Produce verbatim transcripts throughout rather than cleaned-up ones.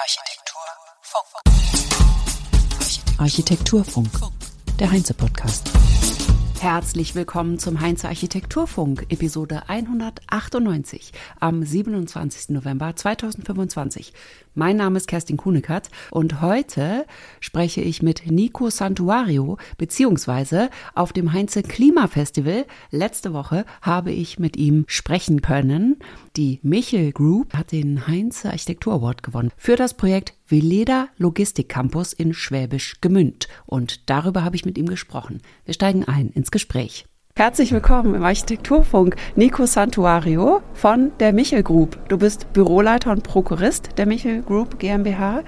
Architekturfunk. Architekturfunk, der Heinze-Podcast. Herzlich willkommen zum Heinze Architekturfunk, Episode hundertachtundneunzig am siebenundzwanzigsten November zweitausendfünfundzwanzig. Mein Name ist Kerstin Kuhnekert und heute spreche ich mit Nico Santuario, beziehungsweise auf dem Heinze Klimafestival. Letzte Woche habe ich mit ihm sprechen können. Die Michel Group hat den Heinze Architektur Award gewonnen für das Projekt Veleda Logistik Campus in Schwäbisch Gmünd. Und darüber habe ich mit ihm gesprochen. Wir steigen ein ins Gespräch. Herzlich willkommen im Architekturfunk, Nico Santuario von der Michel Group. Du bist Büroleiter und Prokurist der Michel Group GmbH.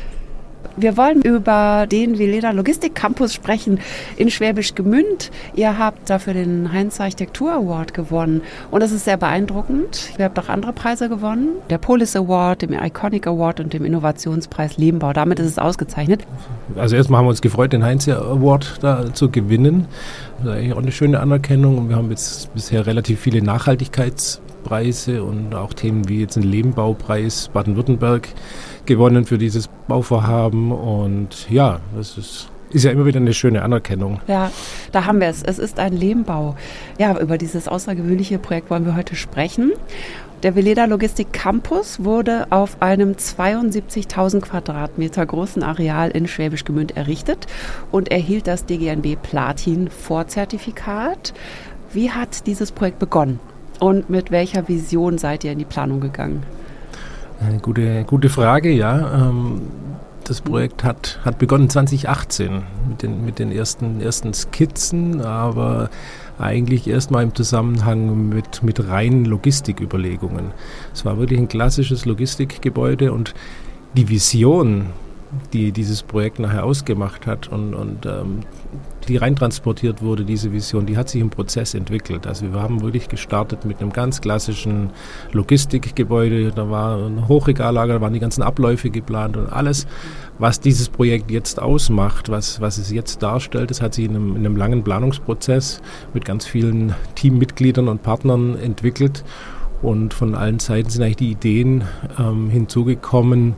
Wir wollen über den Veleda Logistik Campus sprechen in Schwäbisch Gmünd. Ihr habt dafür den Heinze Architektur Award gewonnen und das ist sehr beeindruckend. Ihr habt auch andere Preise gewonnen, der Polis Award, dem Iconic Award und dem Innovationspreis Lehmbau. Damit ist es ausgezeichnet. Also erstmal haben wir uns gefreut, den Heinze Award da zu gewinnen. Das ist eigentlich auch eine schöne Anerkennung und wir haben jetzt bisher relativ viele Nachhaltigkeitspreise und auch Themen wie jetzt den Lehmbaupreis Baden-Württemberg gewonnen für dieses Bauvorhaben und ja, das ist, ist ja immer wieder eine schöne Anerkennung. Ja, da haben wir es. Es ist ein Lehmbau. Ja, über dieses außergewöhnliche Projekt wollen wir heute sprechen. Der Veleda Logistik Campus wurde auf einem zweiundsiebzigtausend Quadratmeter großen Areal in Schwäbisch Gmünd errichtet und erhielt das D G N B Platin Vorzertifikat. Wie hat dieses Projekt begonnen und mit welcher Vision seid ihr in die Planung gegangen? Eine gute, gute Frage, ja. Ähm, das Projekt hat, hat begonnen zwanzig achtzehn mit den, mit den ersten, ersten Skizzen, aber eigentlich erstmal im Zusammenhang mit, mit reinen Logistiküberlegungen. Es war wirklich ein klassisches Logistikgebäude und die Vision, die dieses Projekt nachher ausgemacht hat und, und ähm, die reintransportiert wurde, diese Vision, die hat sich im Prozess entwickelt. Also wir haben wirklich gestartet mit einem ganz klassischen Logistikgebäude, da war ein Hochregallager, da waren die ganzen Abläufe geplant und alles, was dieses Projekt jetzt ausmacht, was, was es jetzt darstellt, das hat sich in einem, in einem langen Planungsprozess mit ganz vielen Teammitgliedern und Partnern entwickelt und von allen Seiten sind eigentlich die Ideen ähm, hinzugekommen,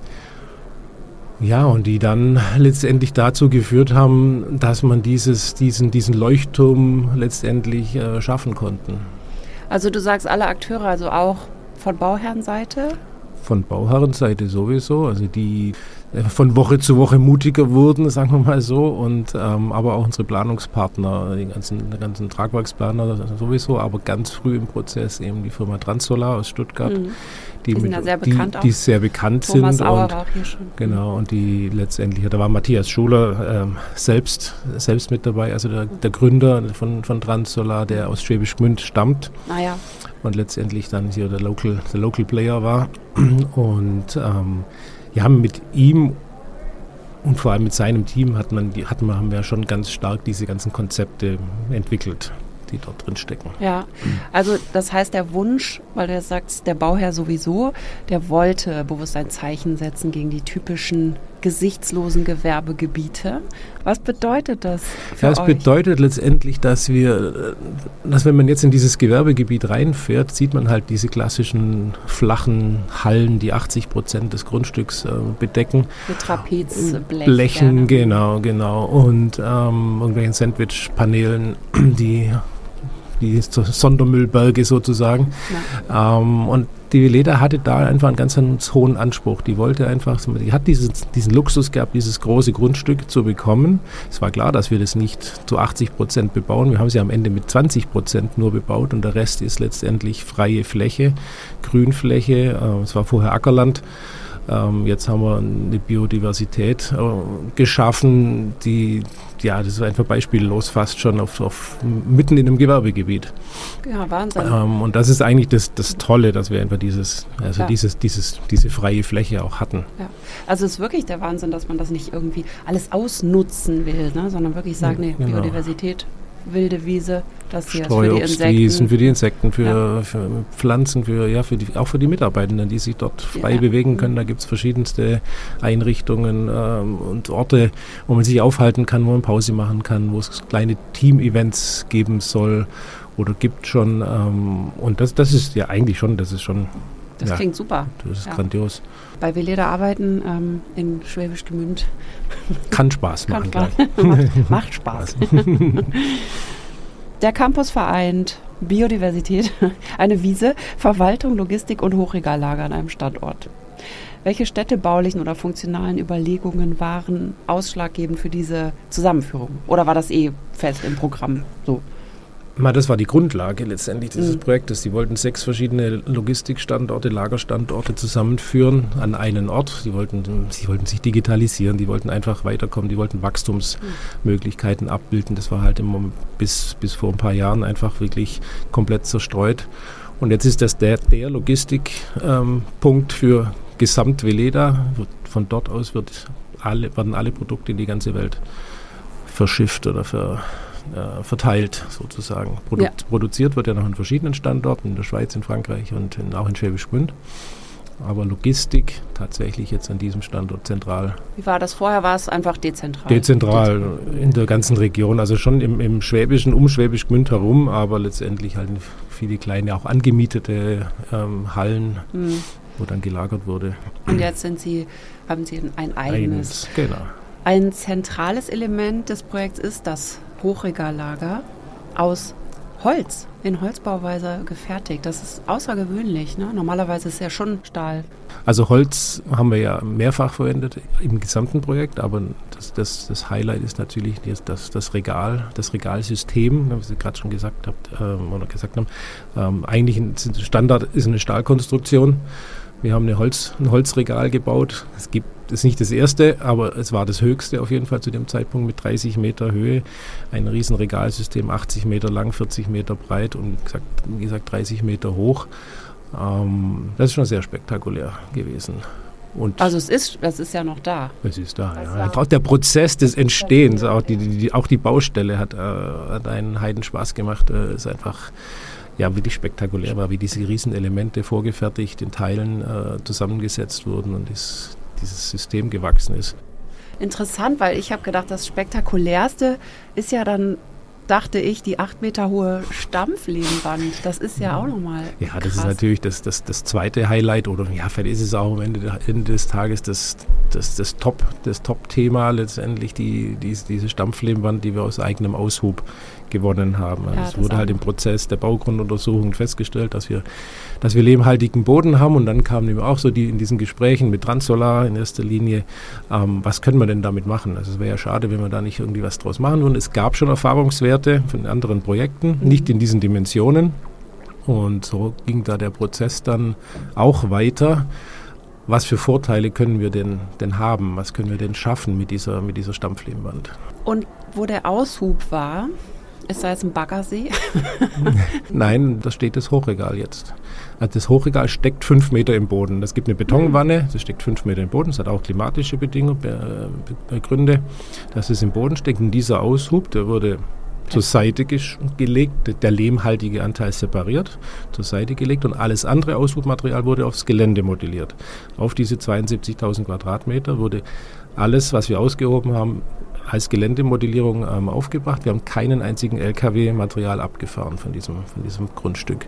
ja, und die dann letztendlich dazu geführt haben, dass man dieses, diesen, diesen Leuchtturm letztendlich äh, schaffen konnten. Also du sagst alle Akteure, also auch von Bauherrenseite? Von Bauherrenseite sowieso, also die äh, von Woche zu Woche mutiger wurden, sagen wir mal so, und ähm, aber auch unsere Planungspartner, die ganzen, die ganzen Tragwerksplaner sowieso, aber ganz früh im Prozess eben die Firma Transsolar aus Stuttgart. Mhm. Die, die sind mit, ja sehr bekannt die, auch. Die sehr bekannt Thomas sind. Auer und, war auch hier schon. Genau, und die letztendlich, da war Matthias Schuler ähm, selbst, selbst mit dabei, also der, der Gründer von, von Transsolar, der aus Schwäbisch Gmünd stammt. Ah ja. Und letztendlich dann hier der Local, der Local Player war. Und ähm, wir haben mit ihm und vor allem mit seinem Team hat man, die, hat man, haben wir schon ganz stark diese ganzen Konzepte entwickelt, die dort drin stecken. Ja, also das heißt der Wunsch, weil du sagst, der Bauherr sowieso, der wollte bewusst ein Zeichen setzen gegen die typischen gesichtslosen Gewerbegebiete. Was bedeutet das für ja, es euch? bedeutet letztendlich, dass wir, dass wenn man jetzt in dieses Gewerbegebiet reinfährt, sieht man halt diese klassischen flachen Hallen, die achtzig Prozent des Grundstücks äh, bedecken. Mit Trapezblechen. Blechen, genau, genau. Und ähm, irgendwelchen Sandwichpaneelen, die die Sondermüllberge sozusagen. Ja. Ähm, und die Veleda hatte da einfach einen ganz hohen Anspruch. Die wollte einfach, die hat diesen, diesen Luxus gehabt, dieses große Grundstück zu bekommen. Es war klar, dass wir das nicht zu achtzig Prozent bebauen. Wir haben sie am Ende mit zwanzig Prozent nur bebaut und der Rest ist letztendlich freie Fläche, Grünfläche. Äh, es war vorher Ackerland. Ähm, jetzt haben wir eine Biodiversität äh, geschaffen, die, ja, das ist einfach beispiellos fast schon auf, auf mitten in einem Gewerbegebiet. Ja, Wahnsinn. Ähm, und das ist eigentlich das, das Tolle, dass wir einfach dieses, also ja. dieses, dieses, diese freie Fläche auch hatten. Ja. Also es ist wirklich der Wahnsinn, dass man das nicht irgendwie alles ausnutzen will, ne, sondern wirklich sagt, nee, genau. Biodiversität, wilde Wiese, das hier ist für die Insekten. für die Insekten, für, ja. für Pflanzen, für, ja, für die, auch für die Mitarbeitenden, die sich dort frei ja. bewegen können. Da gibt es verschiedenste Einrichtungen ähm, und Orte, wo man sich aufhalten kann, wo man Pause machen kann, wo es kleine Team-Events geben soll oder gibt schon. Ähm, und das, das ist ja eigentlich schon, das ist schon Das ja, klingt super. Das ist ja. grandios. Bei Veleda arbeiten ähm, in Schwäbisch Gmünd. Kann Spaß machen. Kann Spaß. macht, macht Spaß. Der Campus vereint Biodiversität, eine Wiese, Verwaltung, Logistik und Hochregallager an einem Standort. Welche städtebaulichen oder funktionalen Überlegungen waren ausschlaggebend für diese Zusammenführung? Oder war das eh fest im Programm so? Na, das war die Grundlage letztendlich dieses mhm. Projektes. Sie wollten sechs verschiedene Logistikstandorte, Lagerstandorte zusammenführen an einen Ort. Sie wollten, sie wollten sich digitalisieren, die wollten einfach weiterkommen, die wollten Wachstumsmöglichkeiten mhm. abbilden. Das war halt immer bis, bis vor ein paar Jahren einfach wirklich komplett zerstreut. Und jetzt ist das der, der Logistikpunkt ähm, für Gesamt-Veleda. Von dort aus wird alle, werden alle Produkte in die ganze Welt verschifft oder ver, äh, verteilt sozusagen. Produ- ja. Produziert wird ja noch an verschiedenen Standorten, in der Schweiz, in Frankreich und in, auch in Schwäbisch Gmünd. Aber Logistik tatsächlich jetzt an diesem Standort zentral. Wie war das vorher? War es einfach dezentral? Dezentral, dezentral. In der ganzen Region. Also schon im, im Schwäbischen, um Schwäbisch Gmünd herum, aber letztendlich halt viele kleine, auch angemietete ähm, Hallen, mhm. wo dann gelagert wurde. Und jetzt sind Sie, haben Sie ein eigenes. Eines, genau. Ein zentrales Element des Projekts ist das Hochregallager aus Holz, in Holzbauweise gefertigt. Das ist außergewöhnlich. Ne? Normalerweise ist es ja schon Stahl. Also Holz haben wir ja mehrfach verwendet im gesamten Projekt, aber das, das, das Highlight ist natürlich das, das Regal, das Regalsystem, wie Sie gerade schon gesagt habt, ähm, oder gesagt haben. Ähm, eigentlich ein Standard ist eine Stahlkonstruktion. Wir haben eine Holz, ein Holzregal gebaut. Es gibt es ist nicht das erste, aber es war das höchste auf jeden Fall zu dem Zeitpunkt mit dreißig Meter Höhe. Ein riesen Regalsystem, achtzig Meter lang, vierzig Meter breit und wie gesagt, wie gesagt dreißig Meter hoch. Ähm, das ist schon sehr spektakulär gewesen. Und also es ist, es ist ja noch da. Es ist da, ja. Auch der Prozess des Entstehens, auch die, die, auch die Baustelle hat, äh, hat einen Heidenspaß gemacht. Es äh, ist einfach ja, wirklich spektakulär war, wie diese riesen Elemente vorgefertigt in Teilen äh, zusammengesetzt wurden und dies, dieses System gewachsen ist. Interessant, weil ich habe gedacht, das Spektakulärste ist ja dann, dachte ich, die acht Meter hohe Stampflehmwand. Das ist ja auch nochmal Ja, krass. Das ist natürlich das, das, das zweite Highlight oder ja, vielleicht ist es auch am Ende, Ende des Tages das, das, das, Top, das Top-Thema letztendlich, die, die, diese Stampflehmwand, die wir aus eigenem Aushub gewonnen haben. Also ja, es wurde halt im Prozess der Baugrunduntersuchung festgestellt, dass wir, dass wir lehmhaltigen Boden haben und dann kamen eben auch so die in diesen Gesprächen mit Transsolar in erster Linie, ähm, was können wir denn damit machen? Also es wäre ja schade, wenn wir da nicht irgendwie was draus machen würden. Es gab schon Erfahrungswerte von anderen Projekten, mhm. nicht in diesen Dimensionen und so ging da der Prozess dann auch weiter. Was für Vorteile können wir denn, denn haben? Was können wir denn schaffen mit dieser, mit dieser Stampflehmwand? Und wo der Aushub war, ist da jetzt ein Baggersee? Nein, da steht das Hochregal jetzt. Also das Hochregal steckt fünf Meter im Boden. Es gibt eine Betonwanne, das steckt fünf Meter im Boden. Das hat auch klimatische Bedingungen, äh, Gründe, dass es im Boden steckt. Und dieser Aushub, der wurde zur Seite gelegt, der lehmhaltige Anteil separiert, zur Seite gelegt und alles andere Aushubmaterial wurde aufs Gelände modelliert. Auf diese zweiundsiebzigtausend Quadratmeter wurde alles, was wir ausgehoben haben, als Geländemodellierung ähm, aufgebracht. Wir haben keinen einzigen L K W-Material abgefahren von diesem, von diesem Grundstück.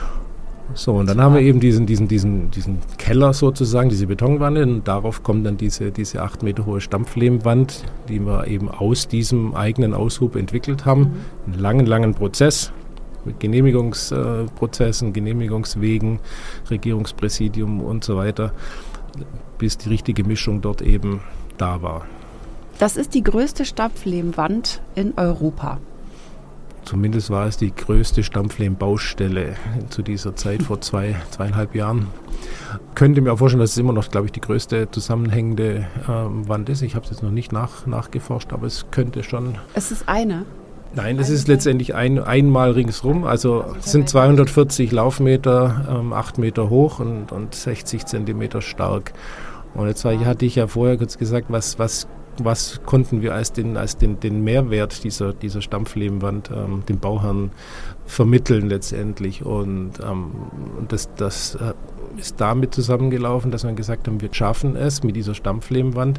So, und dann haben wir eben diesen, diesen, diesen, diesen Keller sozusagen, diese Betonwanne, und darauf kommt dann diese, diese acht Meter hohe Stampflehmwand, die wir eben aus diesem eigenen Aushub entwickelt haben. Mhm. Einen langen, langen Prozess mit Genehmigungsprozessen, Genehmigungswegen, Regierungspräsidium und so weiter, bis die richtige Mischung dort eben da war. Das ist die größte Stampflehmwand in Europa. Zumindest war es die größte Stampflehmbaustelle zu dieser Zeit, vor zwei, zweieinhalb Jahren. Könnte mir auch vorstellen, dass es immer noch, glaube ich, die größte zusammenhängende ähm, Wand ist. Ich habe es jetzt noch nicht nach, nachgeforscht, aber es könnte schon... Es ist eine? Nein, es ist letztendlich ein, einmal ringsrum. Also es sind zweihundertvierzig Laufmeter, ähm, acht Meter hoch und, und sechzig Zentimeter stark. Und jetzt hatte ich ja vorher kurz gesagt, was... was Was konnten wir als den, als den, den Mehrwert dieser, dieser Stampflehmwand ähm, dem Bauherrn vermitteln letztendlich. Und ähm, das, das äh, ist damit zusammengelaufen, dass wir gesagt haben, wir schaffen es mit dieser Stampflehmwand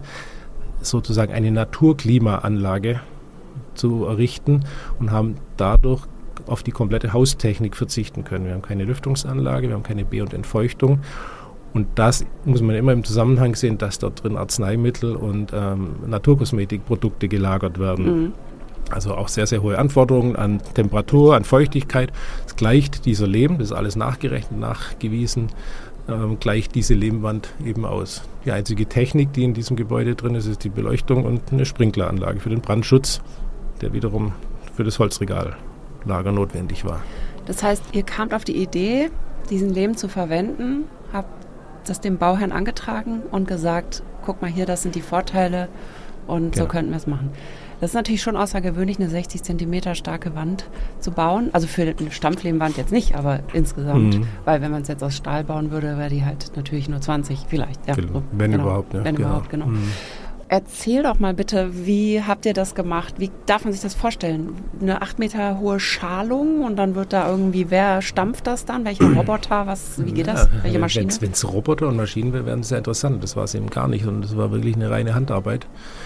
sozusagen eine Naturklimaanlage zu errichten und haben dadurch auf die komplette Haustechnik verzichten können. Wir haben keine Lüftungsanlage, wir haben keine Be- und Entfeuchtung. Und das muss man immer im Zusammenhang sehen, dass dort drin Arzneimittel und ähm, Naturkosmetikprodukte gelagert werden. Mhm. Also auch sehr, sehr hohe Anforderungen an Temperatur, an Feuchtigkeit. Das gleicht dieser Lehm, das ist alles nachgerechnet, nachgewiesen, ähm, gleicht diese Lehmwand eben aus. Die einzige Technik, die in diesem Gebäude drin ist, ist die Beleuchtung und eine Sprinkleranlage für den Brandschutz, der wiederum für das Holzregallager notwendig war. Das heißt, ihr kamt auf die Idee, diesen Lehm zu verwenden, habt das dem Bauherrn angetragen und gesagt, guck mal hier, das sind die Vorteile und genau. So könnten wir es machen. Das ist natürlich schon außergewöhnlich, eine sechzig Zentimeter starke Wand zu bauen. Also für eine Stampflehmwand jetzt nicht, aber insgesamt. Mhm. Weil wenn man es jetzt aus Stahl bauen würde, wäre die halt natürlich nur zwanzig vielleicht. Ja, genau. Wenn genau. überhaupt. Ja. Wenn genau. überhaupt, genau. Mhm. Erzähl doch mal bitte, wie habt ihr das gemacht? Wie darf man sich das vorstellen? Eine acht Meter hohe Schalung und dann wird da irgendwie, wer stampft das dann? Welcher Roboter? Was, wie geht das? Ja, welche Maschine? Wenn es Roboter und Maschinen wären, wären es sehr interessant. Das war es eben gar nicht, sondern das war wirklich eine reine Handarbeit.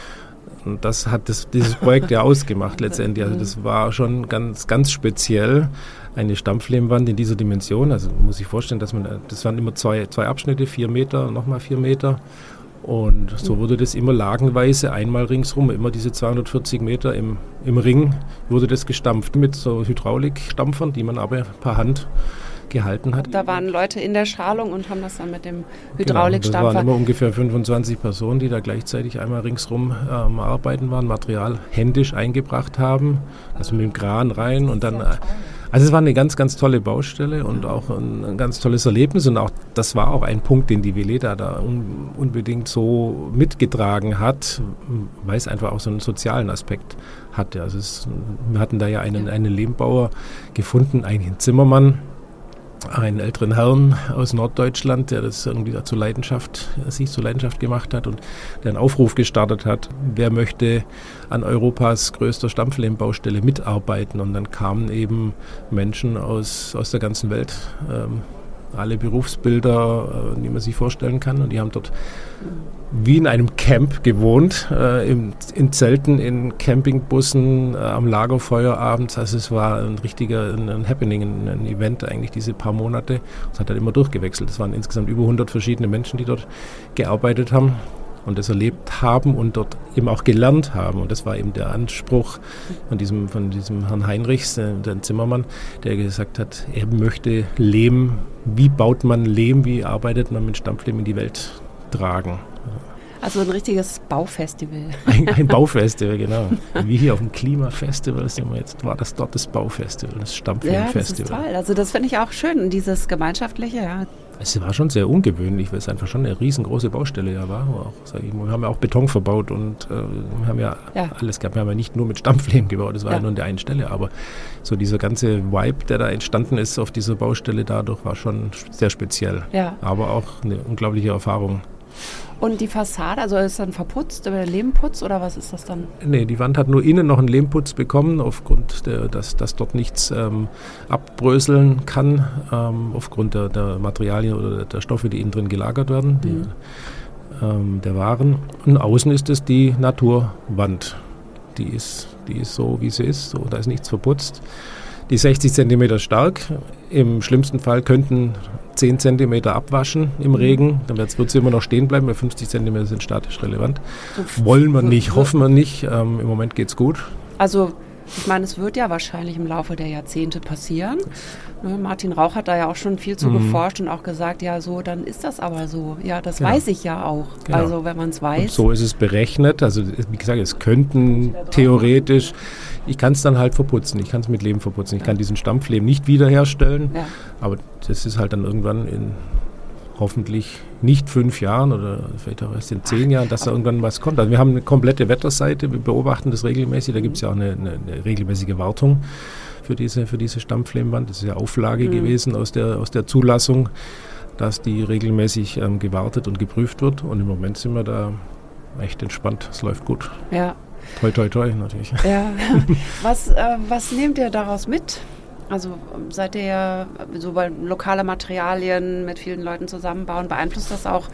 Und das hat das, dieses Projekt ja ausgemacht letztendlich. Also das war schon ganz, ganz speziell, eine Stampflehmwand in dieser Dimension. Also man muss sich vorstellen, dass man, das waren immer zwei, zwei Abschnitte, vier Meter, nochmal vier Meter. Und so wurde das immer lagenweise, einmal ringsrum, immer diese zweihundertvierzig Meter im, im Ring, wurde das gestampft mit so Hydraulikstampfern, die man aber per Hand gehalten hat. Da waren Leute in der Schalung und haben das dann mit dem Hydraulikstampfer... Genau, das waren immer ungefähr fünfundzwanzig Personen, die da gleichzeitig einmal ringsrum am ähm, Arbeiten waren, Material händisch eingebracht haben, also mit dem Kran rein und dann... Also es war eine ganz, ganz tolle Baustelle und auch ein, ein ganz tolles Erlebnis und auch das war auch ein Punkt, den die Veleda da un, unbedingt so mitgetragen hat, weil es einfach auch so einen sozialen Aspekt hatte. Also es, wir hatten da ja einen, einen Lehmbauer gefunden, einen Zimmermann, einen älteren Herrn aus Norddeutschland, der das irgendwie da zur Leidenschaft, sich zur Leidenschaft gemacht hat und der einen Aufruf gestartet hat, wer möchte an Europas größter Stampflehmbaustelle mitarbeiten. Und dann kamen eben Menschen aus, aus der ganzen Welt, ähm, alle Berufsbilder, äh, die man sich vorstellen kann. Und die haben dort wie in einem Camp gewohnt, äh, in, in Zelten, in Campingbussen, äh, am Lagerfeuer abends. Also es war ein richtiger ein, ein Happening, ein, ein Event eigentlich diese paar Monate. Es hat dann immer durchgewechselt. Es waren insgesamt über hundert verschiedene Menschen, die dort gearbeitet haben und das erlebt haben und dort eben auch gelernt haben. Und das war eben der Anspruch von diesem, von diesem Herrn Heinrichs, der, der Zimmermann, der gesagt hat, er möchte Lehm, wie baut man Lehm, wie arbeitet man mit Stampflehm in die Welt tragen. Also ein richtiges Baufestival. Ein, ein Baufestival, genau. Wie hier auf dem Klimafestival sind wir jetzt, war das dort das Baufestival, das Stampflehmfestival. Ja, das ist toll. Also das finde ich auch schön, dieses gemeinschaftliche, ja. Es war schon sehr ungewöhnlich, weil es einfach schon eine riesengroße Baustelle ja war. Auch, sag ich mal, wir haben ja auch Beton verbaut und äh, wir haben ja, ja alles gehabt. Wir haben ja nicht nur mit Stampflehm gebaut, das war ja, ja nur an der einen Stelle. Aber so dieser ganze Vibe, der da entstanden ist auf dieser Baustelle dadurch, war schon sehr speziell. Ja. Aber auch eine unglaubliche Erfahrung. Und die Fassade, also ist dann verputzt über den Lehmputz oder was ist das dann? Nee, die Wand hat nur innen noch einen Lehmputz bekommen, aufgrund der, dass, dass dort nichts ähm, abbröseln kann, ähm, aufgrund der, der Materialien oder der Stoffe, die innen drin gelagert werden, die, mhm. ähm, der Waren. Und außen ist es die Naturwand. Die ist, die ist so, wie sie ist, so, da ist nichts verputzt. Die sechzig Zentimeter stark. Im schlimmsten Fall könnten zehn Zentimeter abwaschen im Regen. Dann wird sie immer noch stehen bleiben, weil fünfzig Zentimeter sind statisch relevant. Wollen wir nicht, hoffen wir nicht. Ähm, Im Moment geht es gut. Also ich meine, es wird ja wahrscheinlich im Laufe der Jahrzehnte passieren. Ne, Martin Rauch hat da ja auch schon viel zu mhm. geforscht und auch gesagt, ja so, dann ist das aber so. Ja, das genau. weiß ich ja auch. Genau. Also wenn man es weiß. Und so ist es berechnet. Also wie gesagt, es könnten theoretisch... Ich kann es dann halt verputzen, ich kann es mit Lehm verputzen. Ich kann diesen Stampflehm nicht wiederherstellen, ja. aber das ist halt dann irgendwann in hoffentlich nicht fünf Jahren oder vielleicht auch erst in zehn Jahren, dass da irgendwann was kommt. Also wir haben eine komplette Wetterseite, wir beobachten das regelmäßig, da gibt es ja auch eine, eine, eine regelmäßige Wartung für diese, für diese Stampflehmwand. Das ist ja Auflage mhm. gewesen aus der, aus der Zulassung, dass die regelmäßig ähm, gewartet und geprüft wird und im Moment sind wir da echt entspannt, es läuft gut. Ja. Toi, toi, toi, natürlich. Ja. Was, äh, was nehmt ihr daraus mit? Also seid ihr so bei lokale Materialien mit vielen Leuten zusammenbauen, beeinflusst das auch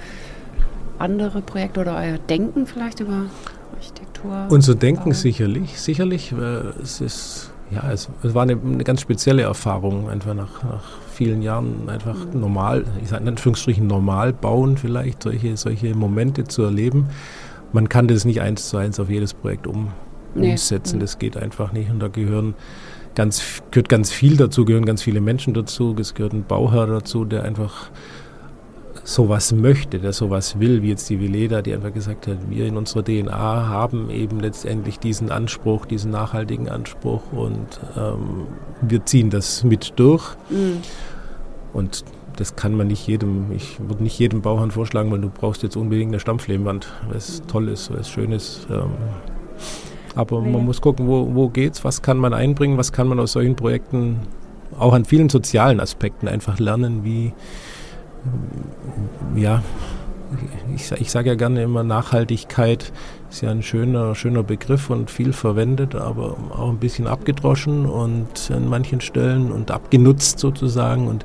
andere Projekte oder euer Denken vielleicht über Architektur? Unser Denken Bau? sicherlich, sicherlich. Äh, es ist ja, es, es war eine, eine ganz spezielle Erfahrung, einfach nach, nach vielen Jahren einfach mhm. normal, ich sage in Anführungsstrichen normal bauen vielleicht, solche, solche Momente zu erleben. Man kann das nicht eins zu eins auf jedes Projekt um, nee. umsetzen, das geht einfach nicht und da gehören ganz, gehört ganz viel dazu, gehören ganz viele Menschen dazu, es gehört ein Bauherr dazu, der einfach sowas möchte, der sowas will, wie jetzt die Veleda, die einfach gesagt hat, wir in unserer D N A haben eben letztendlich diesen Anspruch, diesen nachhaltigen Anspruch und ähm, wir ziehen das mit durch. Mhm. Und das kann man nicht jedem, ich würde nicht jedem Bauherrn vorschlagen, weil du brauchst jetzt unbedingt eine Stampflehmwand, weil es mhm. toll ist, weil es schön ist. Ähm, aber nee. man muss gucken, wo, wo geht's, was kann man einbringen, was kann man aus solchen Projekten auch an vielen sozialen Aspekten einfach lernen, wie ja, ich, ich sage ja gerne immer, Nachhaltigkeit ist ja ein schöner, schöner Begriff und viel verwendet, aber auch ein bisschen abgedroschen und an manchen Stellen und abgenutzt sozusagen. Und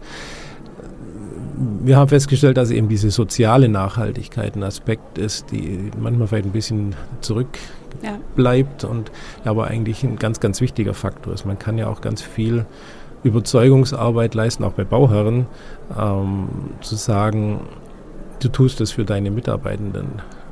wir haben festgestellt, dass eben diese soziale Nachhaltigkeit ein Aspekt ist, die manchmal vielleicht ein bisschen zurückbleibt ja. und aber eigentlich ein ganz, ganz wichtiger Faktor ist. Man kann ja auch ganz viel Überzeugungsarbeit leisten, auch bei Bauherren, ähm, zu sagen, du tust es für deine Mitarbeitenden,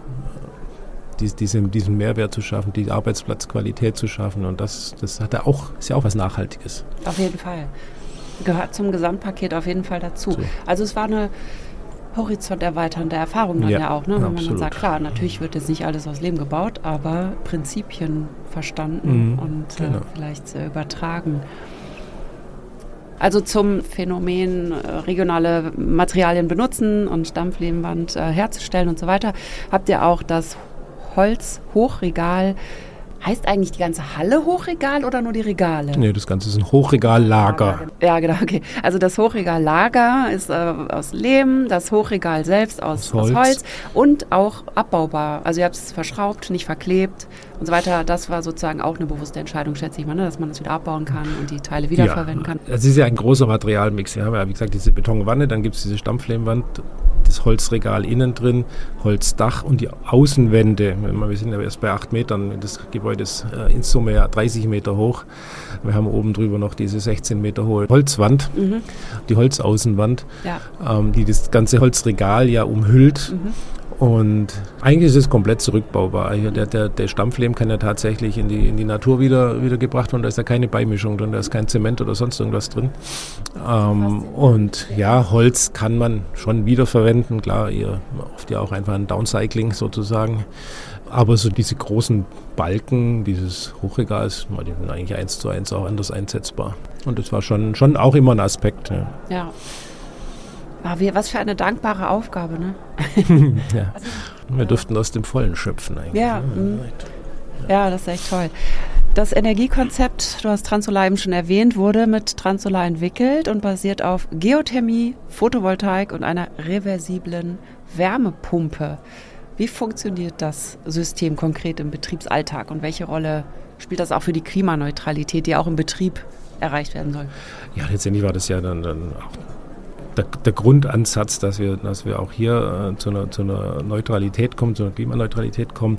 dies, diesen, diesen Mehrwert zu schaffen, die Arbeitsplatzqualität zu schaffen und das, das hat ja auch, ist ja auch was Nachhaltiges. Auf jeden Fall. Gehört zum Gesamtpaket auf jeden Fall dazu. So. Also es war eine horizonterweiternde Erfahrung dann ja, ja auch, ne? Wenn absolut. Man dann sagt, klar, natürlich wird jetzt nicht alles aus Lehm gebaut, aber Prinzipien verstanden mhm, und genau. äh, vielleicht äh, übertragen. Also zum Phänomen äh, regionale Materialien benutzen und Stampflehmwand äh, herzustellen und so weiter, habt ihr auch das Holzhochregal. Heißt eigentlich die ganze Halle Hochregal oder nur die Regale? Nee, das Ganze ist ein Hochregallager. Ja, genau, okay. Also das Hochregallager ist äh, aus Lehm, das Hochregal selbst aus, aus, Holz. aus Holz und auch abbaubar. Also ihr habt es verschraubt, nicht verklebt und so weiter. Das war sozusagen auch eine bewusste Entscheidung, schätze ich mal, ne? Dass man das wieder abbauen kann und die Teile wiederverwenden ja, kann. Es ist ja ein großer Materialmix. Wir haben ja, wie gesagt, diese Betonwanne, dann gibt es diese Stampflehmwand, das Holzregal innen drin, Holzdach und die Außenwände. Wir sind ja erst bei acht Metern. Das Gebäude ist äh, in Summe ja dreißig Meter hoch. Wir haben oben drüber noch diese sechzehn Meter hohe Holzwand, mhm. die Holzaußenwand, ja. ähm, die das ganze Holzregal ja umhüllt. Mhm. Und eigentlich ist es komplett zurückbaubar. Der, der, der Stampflehm kann ja tatsächlich in die, in die Natur wieder, wieder gebracht werden. Da ist ja keine Beimischung drin, da ist kein Zement oder sonst irgendwas drin. Ähm, und ja, Holz kann man schon wiederverwenden. Klar, ihr oft ja auch einfach ein Downcycling sozusagen. Aber so diese großen Balken, dieses Hochregal, die sind eigentlich eins zu eins auch anders einsetzbar. Und das war schon, schon auch immer ein Aspekt. Ja. ja. Ah, wie, was für eine dankbare Aufgabe, ne? ja. Wir dürften aus dem Vollen schöpfen eigentlich. Ja, ja. ja, das ist echt toll. Das Energiekonzept, du hast Transolar eben schon erwähnt, wurde mit Transolar entwickelt und basiert auf Geothermie, Photovoltaik und einer reversiblen Wärmepumpe. Wie funktioniert das System konkret im Betriebsalltag und welche Rolle spielt das auch für die Klimaneutralität, die auch im Betrieb erreicht werden soll? Ja, letztendlich war das ja dann, dann auch Der, der Grundansatz, dass wir, dass wir auch hier äh, zu, einer, zu einer Neutralität kommen, zu einer Klimaneutralität kommen.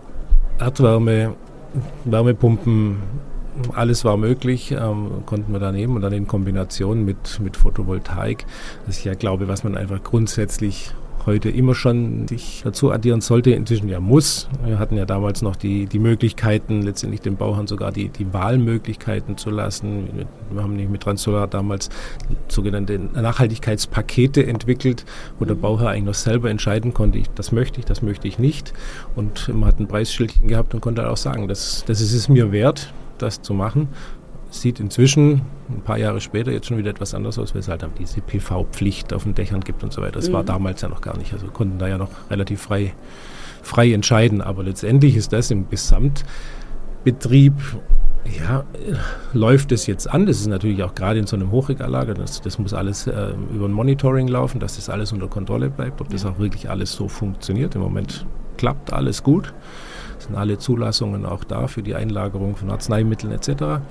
Erdwärme, Wärmepumpen, alles war möglich, ähm, konnten wir da nehmen und dann in Kombination mit, mit Photovoltaik. Das ich ja glaube, was man einfach grundsätzlich heute immer schon sich dazu addieren sollte, inzwischen ja muss. Wir hatten ja damals noch die, die Möglichkeiten, letztendlich den Bauherren sogar die, die Wahlmöglichkeiten zu lassen. Wir haben nämlich mit Transolar damals sogenannte Nachhaltigkeitspakete entwickelt, wo der Bauherr eigentlich noch selber entscheiden konnte, ich, das möchte ich, das möchte ich nicht. Und man hat ein Preisschildchen gehabt und konnte auch sagen, das, das ist es mir wert, das zu machen. Sieht inzwischen, ein paar Jahre später, jetzt schon wieder etwas anders aus, weil es halt diese P V-Pflicht auf den Dächern gibt und so weiter. Das mhm. war damals ja noch gar nicht. Also konnten da ja noch relativ frei, frei entscheiden. Aber letztendlich ist das im Gesamtbetrieb, ja, läuft es jetzt an. Das ist natürlich auch gerade in so einem Hochregallager, das, das muss alles äh, über ein Monitoring laufen, dass das alles unter Kontrolle bleibt, ob ja. das auch wirklich alles so funktioniert. Im Moment klappt alles gut. Es sind alle Zulassungen auch da für die Einlagerung von Arzneimitteln et cetera.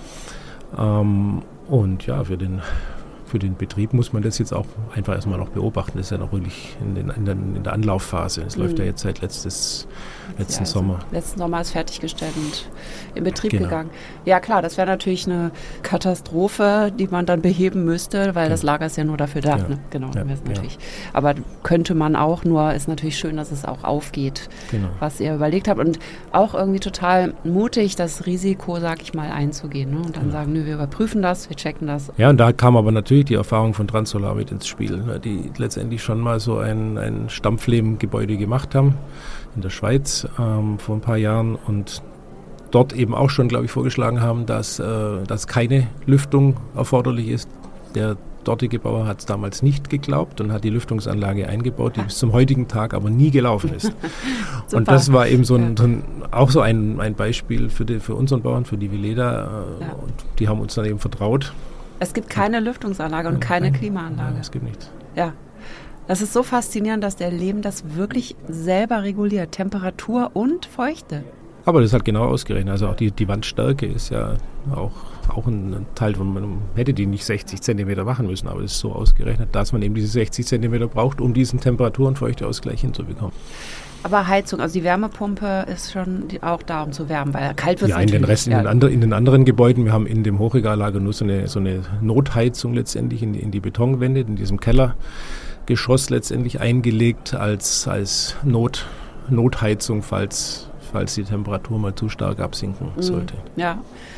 Ähm, und ja, für den, für den Betrieb muss man das jetzt auch einfach erstmal noch beobachten. Das ist ja noch wirklich in, den, in, den, in der Anlaufphase. Es mhm. läuft ja jetzt seit letztes letzten ja, also Sommer. Letzten Sommer ist fertiggestellt und in Betrieb genau. gegangen. Ja klar, das wäre natürlich eine Katastrophe, die man dann beheben müsste, weil genau. das Lager ist ja nur dafür da. Ja. Ne? Genau, ja. natürlich. Ja. Aber könnte man auch, nur ist natürlich schön, dass es auch aufgeht, genau. was ihr überlegt habt. Und auch irgendwie total mutig, das Risiko, sag ich mal, einzugehen. Ne? Und dann ja. sagen, nö, wir überprüfen das, wir checken das. Ja, und da kam aber natürlich die Erfahrung von Transsolar mit ins Spiel, ne? Die letztendlich schon mal so ein, ein Stampflehmgebäude gemacht haben in der Schweiz ähm, vor ein paar Jahren und dort eben auch schon, glaube ich, vorgeschlagen haben, dass, äh, dass keine Lüftung erforderlich ist. Der dortige Bauer hat es damals nicht geglaubt und hat die Lüftungsanlage eingebaut, die bis zum heutigen Tag aber nie gelaufen ist. Und das war eben so ein, so ein, auch so ein, ein Beispiel für, die, für unseren Bauern, für die Veleda. Äh, ja. Und die haben uns dann eben vertraut. Es gibt keine Lüftungsanlage und ja, keine nein, Klimaanlage. Nein, es gibt nichts. Ja. Das ist so faszinierend, dass der Lehm das wirklich selber reguliert. Temperatur und Feuchte. Aber das hat genau ausgerechnet. Also auch die, die Wandstärke ist ja auch, auch ein Teil von, man hätte die nicht sechzig Zentimeter machen müssen, aber es ist so ausgerechnet, dass man eben diese sechzig Zentimeter braucht, um diesen Temperatur- und Feuchteausgleich hinzubekommen. Aber Heizung, also die Wärmepumpe ist schon auch da, um zu wärmen, weil kalt wird es ja, in den Rest, in, ja. den andre, in den anderen Gebäuden, wir haben in dem Hochregallager nur so eine, so eine Notheizung letztendlich in die, in die Betonwände, in diesem Kellergeschoss letztendlich eingelegt als, als Not, Notheizung, falls falls die Temperatur mal zu stark absinken sollte. Ja.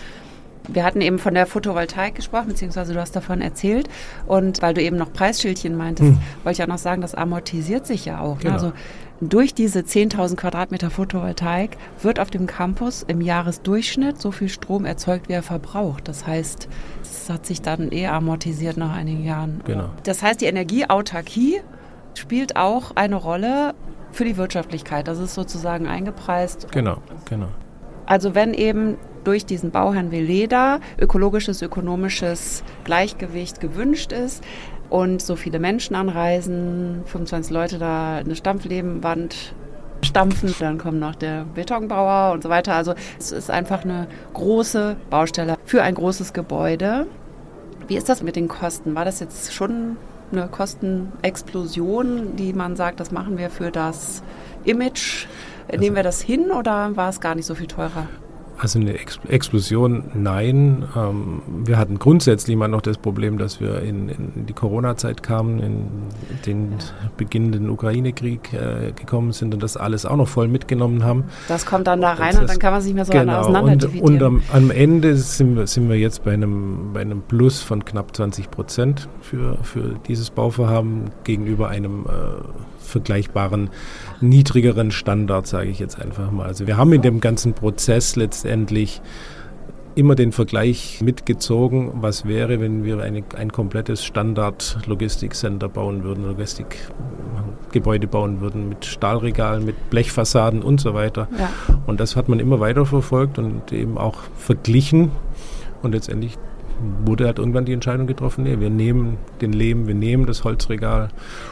Wir hatten eben von der Photovoltaik gesprochen, beziehungsweise du hast davon erzählt. Und weil du eben noch Preisschildchen meintest, hm. wollte ich auch noch sagen, das amortisiert sich ja auch. Genau. Ne? Also durch diese zehntausend Quadratmeter Photovoltaik wird auf dem Campus im Jahresdurchschnitt so viel Strom erzeugt, wie er verbraucht. Das heißt, es hat sich dann eh amortisiert nach einigen Jahren. Genau. Das heißt, die Energieautarkie spielt auch eine Rolle für die Wirtschaftlichkeit. Das ist sozusagen eingepreist. Genau, genau. Also wenn eben durch diesen Bauherrn Veleda ökologisches, ökonomisches Gleichgewicht gewünscht ist und so viele Menschen anreisen, fünfundzwanzig Leute da eine Stampflehmwand stampfen, dann kommt noch der Betonbauer und so weiter. Also es ist einfach eine große Baustelle für ein großes Gebäude. Wie ist das mit den Kosten? War das jetzt schon eine Kostenexplosion, die man sagt, das machen wir für das Image? Also, nehmen wir das hin oder war es gar nicht so viel teurer? Also eine Ex- Explosion, nein. Ähm, wir hatten grundsätzlich mal noch das Problem, dass wir in, in die Corona-Zeit kamen, in den beginnenden Ukraine-Krieg äh, gekommen sind und das alles auch noch voll mitgenommen haben. Das kommt dann da rein und, und dann kann man sich nicht mehr so genau, auseinander und, dividieren. Und am, am Ende sind wir, sind wir jetzt bei einem, bei einem Plus von knapp zwanzig Prozent für, für dieses Bauvorhaben gegenüber einem äh, vergleichbaren, niedrigeren Standard, sage ich jetzt einfach mal. Also wir haben in dem ganzen Prozess letztendlich immer den Vergleich mitgezogen, was wäre, wenn wir eine, ein komplettes Standard-Logistik-Center bauen würden, Logistikgebäude bauen würden mit Stahlregalen, mit Blechfassaden und so weiter. Ja. Und das hat man immer weiter verfolgt und eben auch verglichen und letztendlich wurde halt irgendwann die Entscheidung getroffen, nee, wir nehmen den Lehm, wir nehmen das Holzregal.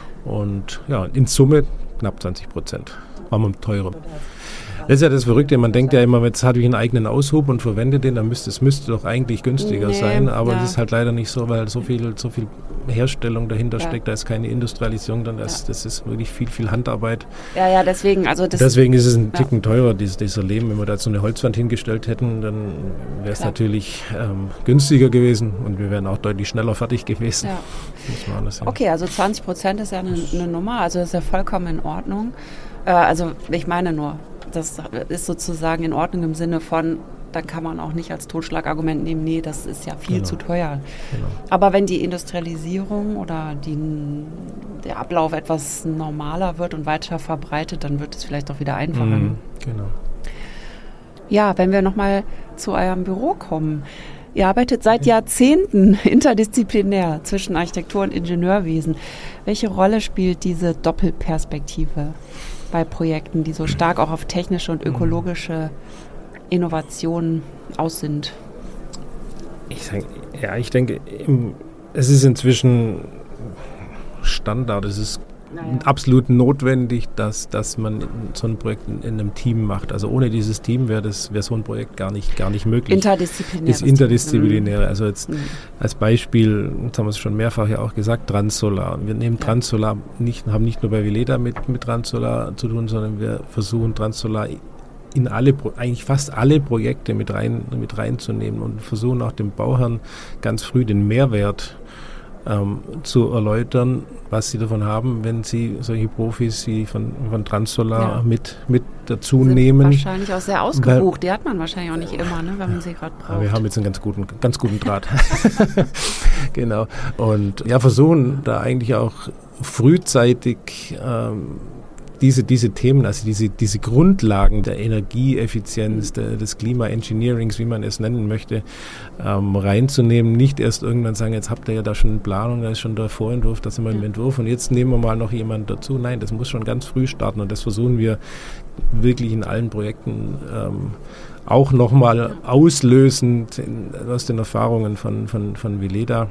Und ja, in Summe knapp zwanzig Prozent. War man teurer. Das ist ja das Verrückte. Man denkt ja immer, jetzt habe ich einen eigenen Aushub und verwende den, dann müsste es müsste doch eigentlich günstiger nee, sein. Aber es ja. ist halt leider nicht so, weil so viel, so viel Herstellung dahinter ja. steckt. Da ist keine Industrialisierung, dann das, ja. das ist wirklich viel, viel Handarbeit. Ja, ja, deswegen. Also das deswegen ist es ein Ticken ja. teurer, dieses, dieser Lehm. Wenn wir da so eine Holzwand hingestellt hätten, dann wäre es natürlich ähm, günstiger gewesen und wir wären auch deutlich schneller fertig gewesen. Ja. Okay, also zwanzig Prozent ist ja eine, eine Nummer, also das ist ja vollkommen in Ordnung. Äh, also ich meine nur, das ist sozusagen in Ordnung im Sinne von, dann kann man auch nicht als Totschlagargument nehmen, nee, das ist ja viel genau. zu teuer. Genau. Aber wenn die Industrialisierung oder die, der Ablauf etwas normaler wird und weiter verbreitet, dann wird es vielleicht auch wieder einfacher. Mhm, genau. Ja, wenn wir nochmal zu eurem Büro kommen. Ihr arbeitet seit Jahrzehnten interdisziplinär zwischen Architektur und Ingenieurwesen. Welche Rolle spielt diese Doppelperspektive bei Projekten, die so stark auch auf technische und ökologische Innovationen aus sind? Ich denke, ja, ich denke, im, es ist inzwischen Standard, es ist naja. absolut notwendig, dass, dass man so ein Projekt in, in einem Team macht. Also ohne dieses Team wäre das wäre so ein Projekt gar nicht, gar nicht möglich. Interdisziplinär. Das Interdisziplinäre. Also jetzt mhm. als Beispiel, jetzt haben wir es schon mehrfach ja auch gesagt, Transolar. Wir nehmen ja. Transolar nicht, haben nicht nur bei Veleda mit, mit Transolar zu tun, sondern wir versuchen Transolar in alle, eigentlich fast alle Projekte mit rein, mit reinzunehmen und versuchen auch dem Bauherrn ganz früh den Mehrwert ähm, zu erläutern, was sie davon haben, wenn sie solche Profis wie von, von Transolar ja. mit, mit dazu sind nehmen. Wahrscheinlich auch sehr ausgebucht, weil, die hat man wahrscheinlich auch nicht immer, ne, wenn man sie gerade braucht. Wir haben jetzt einen ganz guten, ganz guten Draht. Genau. Und ja, versuchen da eigentlich auch frühzeitig ähm, Diese, diese Themen, also diese, diese Grundlagen der Energieeffizienz, der, des Klima-Engineerings, wie man es nennen möchte, ähm, reinzunehmen. Nicht erst irgendwann sagen, jetzt habt ihr ja da schon eine Planung, da ist schon der Vorentwurf, da sind wir im Entwurf und jetzt nehmen wir mal noch jemanden dazu. Nein, das muss schon ganz früh starten und das versuchen wir wirklich in allen Projekten ähm, auch nochmal auslösend in, aus den Erfahrungen von, von, von Veleda.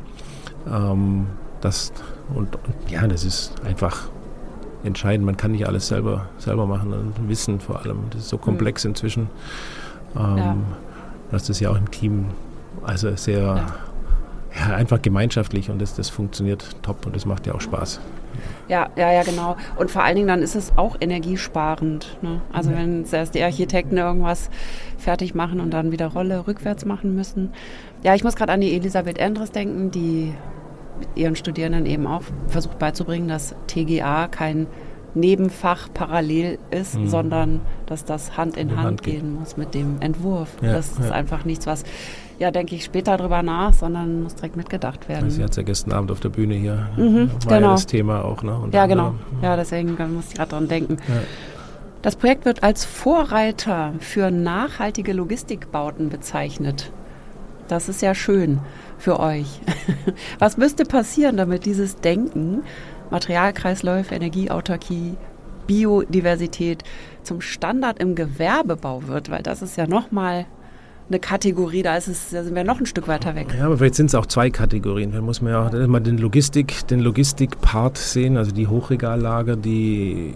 Ähm, das, und, und ja, das ist einfach entscheiden. Man kann nicht alles selber, selber machen und wissen vor allem. Das ist so komplex mhm. inzwischen, ähm, ja. dass das ja auch im Team also sehr ja. Ja, einfach gemeinschaftlich und das, das funktioniert top und das macht ja auch Spaß. Ja, ja, ja, genau. Und vor allen Dingen dann ist es auch energiesparend. Ne? Also ja. wenn erst die Architekten irgendwas fertig machen und dann wieder Rolle rückwärts machen müssen. Ja, ich muss gerade an die Elisabeth Endres denken, die ihren Studierenden eben auch versucht beizubringen, dass T G A kein Nebenfach parallel ist, mhm. sondern dass das Hand in Hand, Hand gehen muss mit dem Entwurf. Ja, das ist ja. einfach nichts, was, ja, denke ich später drüber nach, sondern muss direkt mitgedacht werden. Sie hat es ja gestern Abend auf der Bühne hier, mhm, war genau. ja das Thema auch. Ne? Ja, genau. Ja, deswegen muss ich gerade dran denken. Ja. Das Projekt wird als Vorreiter für nachhaltige Logistikbauten bezeichnet. Das ist ja schön für euch. Was müsste passieren, damit dieses Denken, Materialkreisläufe, Energieautarkie, Biodiversität zum Standard im Gewerbebau wird? Weil das ist ja nochmal eine Kategorie, da, ist es, da sind wir noch ein Stück weiter weg. Ja, aber vielleicht sind es auch zwei Kategorien. Da muss man ja auch mal den Logistik, den Logistik-Part sehen, also die Hochregallager, die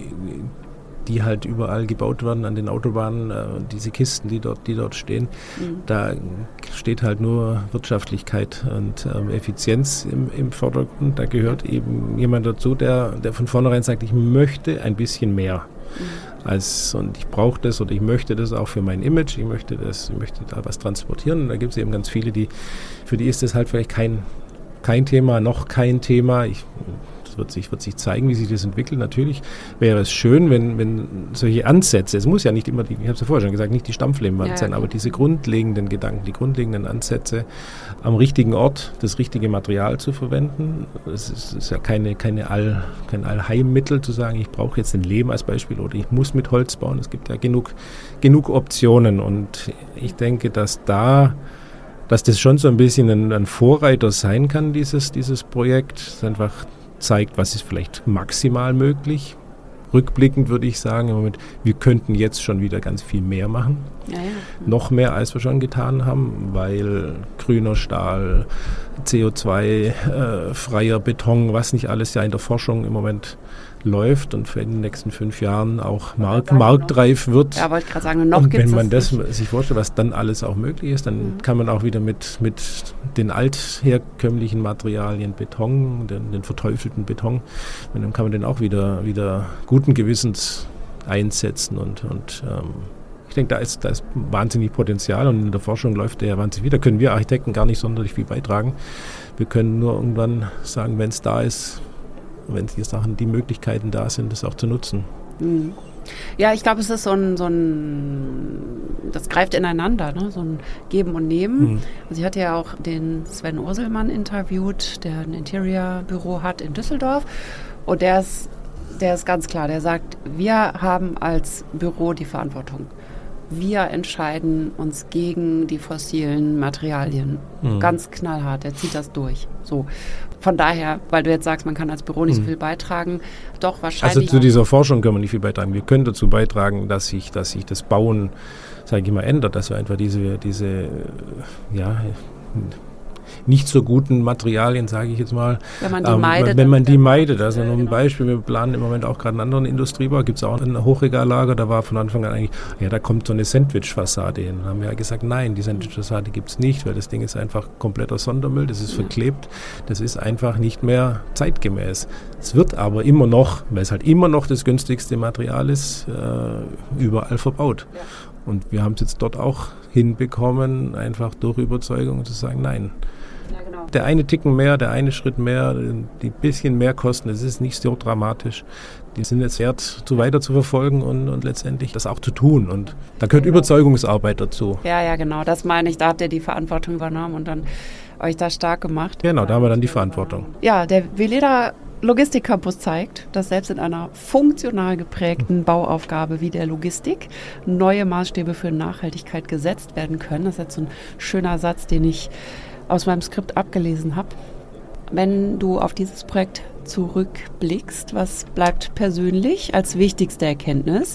die halt überall gebaut werden an den Autobahnen, äh, diese Kisten, die dort, die dort stehen. Mhm. Da steht halt nur Wirtschaftlichkeit und ähm, Effizienz im, im Vordergrund. Da gehört eben jemand dazu, der, der von vornherein sagt, ich möchte ein bisschen mehr. Mhm. Als, und ich brauche das oder ich möchte das auch für mein Image, ich möchte das, ich möchte da was transportieren. Und da gibt es eben ganz viele, die, für die ist das halt vielleicht kein, kein Thema, noch kein Thema. Ich Wird sich, wird sich zeigen, wie sich das entwickelt. Natürlich wäre es schön, wenn, wenn solche Ansätze, es muss ja nicht immer, die, ich habe es ja vorher schon gesagt, nicht die Stampflehmwand ja, sein, aber diese grundlegenden Gedanken, die grundlegenden Ansätze, am richtigen Ort das richtige Material zu verwenden. Es ist, ist ja keine, keine All, kein Allheilmittel zu sagen, ich brauche jetzt den Lehm als Beispiel oder ich muss mit Holz bauen. Es gibt ja genug, genug Optionen und ich denke, dass da dass das schon so ein bisschen ein, ein Vorreiter sein kann, dieses, dieses Projekt. Es ist einfach zeigt, was ist vielleicht maximal möglich. Rückblickend würde ich sagen, im Moment, wir könnten jetzt schon wieder ganz viel mehr machen. Ja, ja. Noch mehr, als wir schon getan haben, weil grüner Stahl, C O zwei freier Beton, was nicht alles ja in der Forschung im Moment läuft und für in den nächsten fünf Jahren auch mark- marktreif noch, wird. Ja, wollte ich gerade sagen, noch und gibt's wenn man das nicht. sich vorstellt, was dann alles auch möglich ist, dann mhm. kann man auch wieder mit, mit den altherkömmlichen Materialien, Beton, den, den verteufelten Beton, dann kann man den auch wieder, wieder guten Gewissens einsetzen und, und ähm, ich denke, da ist, da ist wahnsinnig Potenzial und in der Forschung läuft der ja wahnsinnig wieder. Da können wir Architekten gar nicht sonderlich viel beitragen. Wir können nur irgendwann sagen, wenn es da ist, wenn die Sachen, die Möglichkeiten da sind, das auch zu nutzen. Mhm. Ja, ich glaube, es ist so ein, so ein, das greift ineinander, ne? So ein Geben und Nehmen. Mhm. Also ich hatte ja auch den Sven Urselmann interviewt, der ein Interior-Büro hat in Düsseldorf und der ist, der ist ganz klar, der sagt, wir haben als Büro die Verantwortung. Wir entscheiden uns gegen die fossilen Materialien. Mhm. Ganz knallhart, er zieht das durch. So. Von daher, weil du jetzt sagst, man kann als Büro nicht mhm. so viel beitragen, doch wahrscheinlich... Also zu dieser Forschung können wir nicht viel beitragen. Wir können dazu beitragen, dass sich, dass sich das Bauen, sage ich mal, ändert, dass wir einfach diese, diese ja, nicht so guten Materialien, sage ich jetzt mal. Wenn man die ähm, meidet. Wenn man die meidet. Also ja, nur ein genau. Beispiel, wir planen im Moment auch gerade einen anderen Industriebau, gibt es auch ein Hochregallager, da war von Anfang an eigentlich, ja, da kommt so eine Sandwich-Fassade hin. Da haben wir ja gesagt, nein, die Sandwich-Fassade gibt es nicht, weil das Ding ist einfach kompletter Sondermüll, das ist ja. verklebt, das ist einfach nicht mehr zeitgemäß. Es wird aber immer noch, weil es halt immer noch das günstigste Material ist, äh, überall verbaut. Ja. Und wir haben es jetzt dort auch hinbekommen, einfach durch Überzeugung zu sagen, nein. Ja, genau. Der eine Ticken mehr, der eine Schritt mehr, die bisschen mehr Kosten, das ist nicht so dramatisch. Die sind jetzt wert, zu weiter zu verfolgen und, und letztendlich das auch zu tun. Und da gehört genau. Überzeugungsarbeit dazu. Ja, ja, genau. Das meine ich. Da habt ihr die Verantwortung übernommen und dann euch da stark gemacht. Genau, da haben wir dann die Verantwortung. Ja, der Veleda Logistikcampus zeigt, dass selbst in einer funktional geprägten Bauaufgabe wie der Logistik neue Maßstäbe für Nachhaltigkeit gesetzt werden können. Das ist jetzt so ein schöner Satz, den ich aus meinem Skript abgelesen habe. Wenn du auf dieses Projekt zurückblickst, was bleibt persönlich als wichtigste Erkenntnis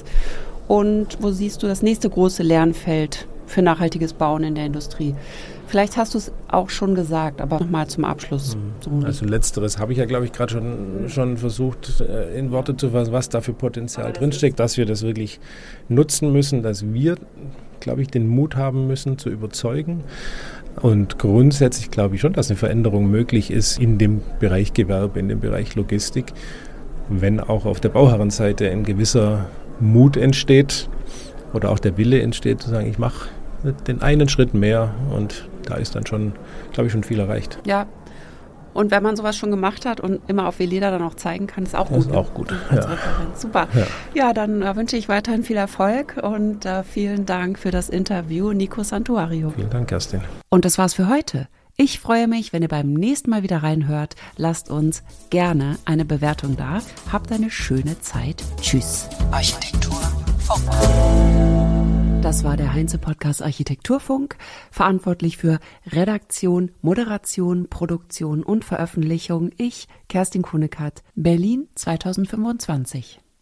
und wo siehst du das nächste große Lernfeld für nachhaltiges Bauen in der Industrie? Vielleicht hast du es auch schon gesagt, aber nochmal zum Abschluss. Also letzteres habe ich ja, glaube ich, gerade schon, schon versucht, in Worte zu fassen, was da für Potenzial drinsteckt, dass wir das wirklich nutzen müssen, dass wir, glaube ich, den Mut haben müssen, zu überzeugen. Und grundsätzlich glaube ich schon, dass eine Veränderung möglich ist in dem Bereich Gewerbe, in dem Bereich Logistik, wenn auch auf der Bauherrenseite ein gewisser Mut entsteht oder auch der Wille entsteht, zu sagen, ich mache den einen Schritt mehr und da ist dann schon, glaube ich, schon viel erreicht. Ja, und wenn man sowas schon gemacht hat und immer auf Veleda dann auch zeigen kann, ist auch das gut. Ist auch gut. Ja. Super. Ja, ja dann äh, wünsche ich weiterhin viel Erfolg und äh, vielen Dank für das Interview, Nico Santuario. Vielen Dank, Kerstin. Und das war's für heute. Ich freue mich, wenn ihr beim nächsten Mal wieder reinhört. Lasst uns gerne eine Bewertung da. Habt eine schöne Zeit. Tschüss. Architektur Funk. Das war der Heinze-Podcast Architekturfunk, verantwortlich für Redaktion, Moderation, Produktion und Veröffentlichung. Ich, Kerstin Kuhnekert, Berlin zweitausendfünfundzwanzig.